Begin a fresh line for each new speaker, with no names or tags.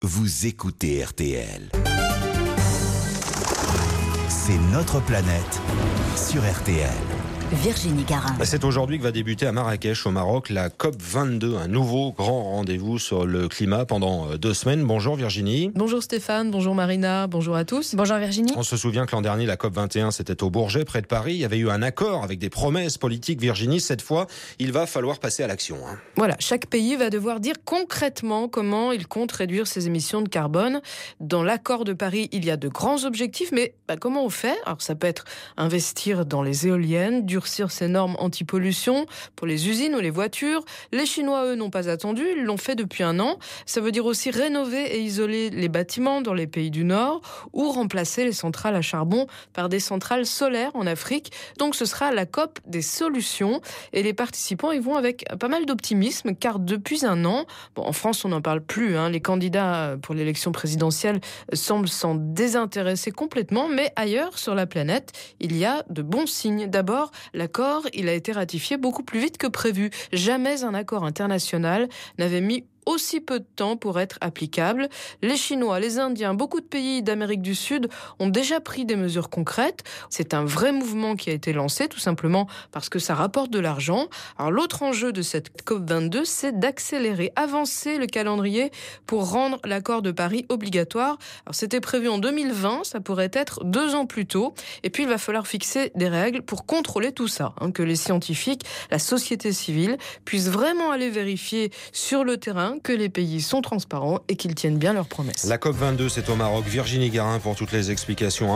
Vous écoutez RTL. C'est notre planète sur RTL.
Virginie Garin.
C'est aujourd'hui que va débuter à Marrakech, au Maroc, la COP22, un nouveau grand rendez-vous sur le climat pendant 2 semaines. Bonjour Virginie.
Bonjour Stéphane, bonjour Marina, bonjour à tous.
Bonjour Virginie.
On se souvient que l'an dernier, la COP21, c'était au Bourget, près de Paris. Il y avait eu un accord avec des promesses politiques. Virginie, cette fois, il va falloir passer à l'action.
Voilà, chaque pays va devoir dire concrètement comment il compte réduire ses émissions de carbone. Dans l'accord de Paris, il y a de grands objectifs, mais comment on fait ? Alors ça peut être investir dans les éoliennes, durcir ces normes anti-pollution pour les usines ou les voitures. Les Chinois, eux, n'ont pas attendu, ils l'ont fait depuis 1 an. Ça veut dire aussi rénover et isoler les bâtiments dans les pays du Nord ou remplacer les centrales à charbon par des centrales solaires en Afrique. Donc ce sera la COP des solutions et les participants ils vont avec pas mal d'optimisme car depuis 1 an, en France on n'en parle plus, les candidats pour l'élection présidentielle semblent s'en désintéresser complètement, mais ailleurs sur la planète, il y a de bons signes. D'abord, l'accord, il a été ratifié beaucoup plus vite que prévu. Jamais un accord international n'avait mis aussi peu de temps pour être applicable. Les Chinois, les Indiens, beaucoup de pays d'Amérique du Sud ont déjà pris des mesures concrètes. C'est un vrai mouvement qui a été lancé, tout simplement parce que ça rapporte de l'argent. Alors l'autre enjeu de cette COP22, c'est d'accélérer, avancer le calendrier pour rendre l'accord de Paris obligatoire. Alors c'était prévu en 2020, ça pourrait être 2 ans plus tôt. Et puis il va falloir fixer des règles pour contrôler tout ça, que les scientifiques, la société civile puissent vraiment aller vérifier sur le terrain que les pays sont transparents et qu'ils tiennent bien leurs promesses.
La COP22, c'est au Maroc. Virginie Garin pour toutes les explications.